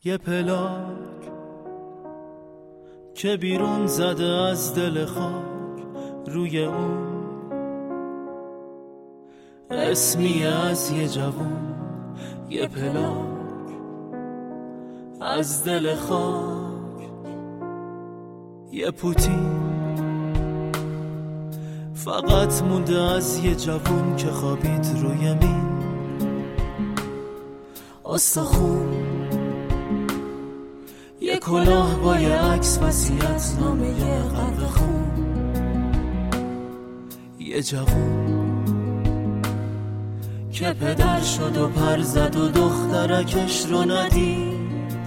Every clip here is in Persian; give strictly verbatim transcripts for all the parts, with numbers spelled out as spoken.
یه پلاک که بیرون زده از دل خاک، روی اون اسمی از یه جوون. یه پلاک از دل خاک، یه پوتی فقط مونده از یه جوون که خوابید روی مین آستخون. یه کلاه با یه عکس وصیت نامه غرق خون. یه جوون که پدر شد و پر زد و دخترکش رو ندید.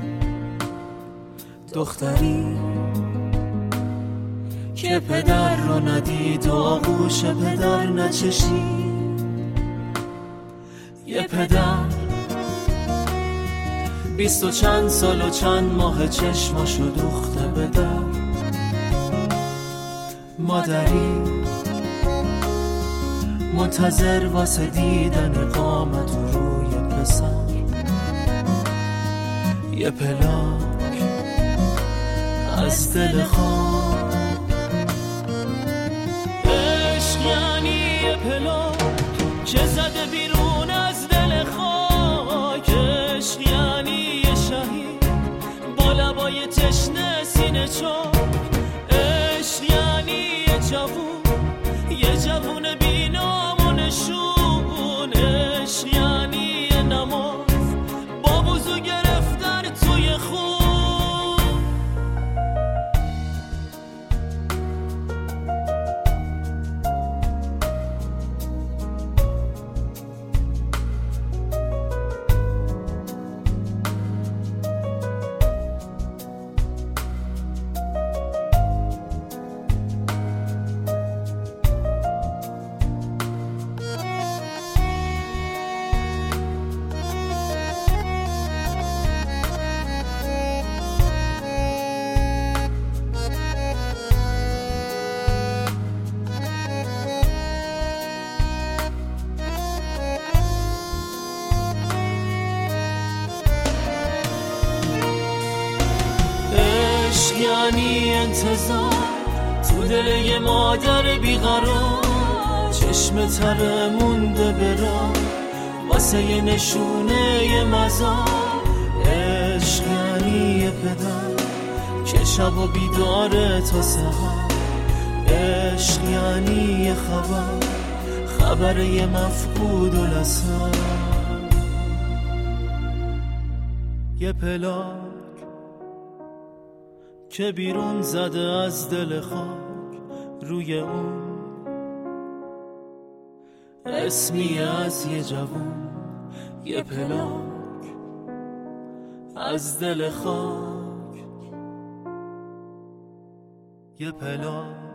دختری که پدر رو ندید و آغوش پدر نچشید. یه پدر بیست و چند سال و چند ماه چشماشو دوخته به در. مادری منتظر واسه دیدن قامت و روی پسر. یه پلاک از دل خاک. عشق یعنی یه پلاک که زده بیرون از دل خاک. عشق یعنی یه شهید با لبای تشنه سینه چاک. عشق یعنی یه جوون، یه جوون بی نام و نشون. عشق یعنی یه نماز با وضو گرفتن توی خون. یعنی انتظار تو دل یه مادر بیقرار. چشم تره مونده برا واسه یه نشونه یه مزار. عشق یعنی یه پدر که شب و بیداره تا سحر. عشق یعنی یه خبر، خبر یه مفقود و لسر. یه پلاک که بیرون زده از دل خاک، روی اون اسمی از یه جوون. یه پلاک از دل خاک. یه پلاک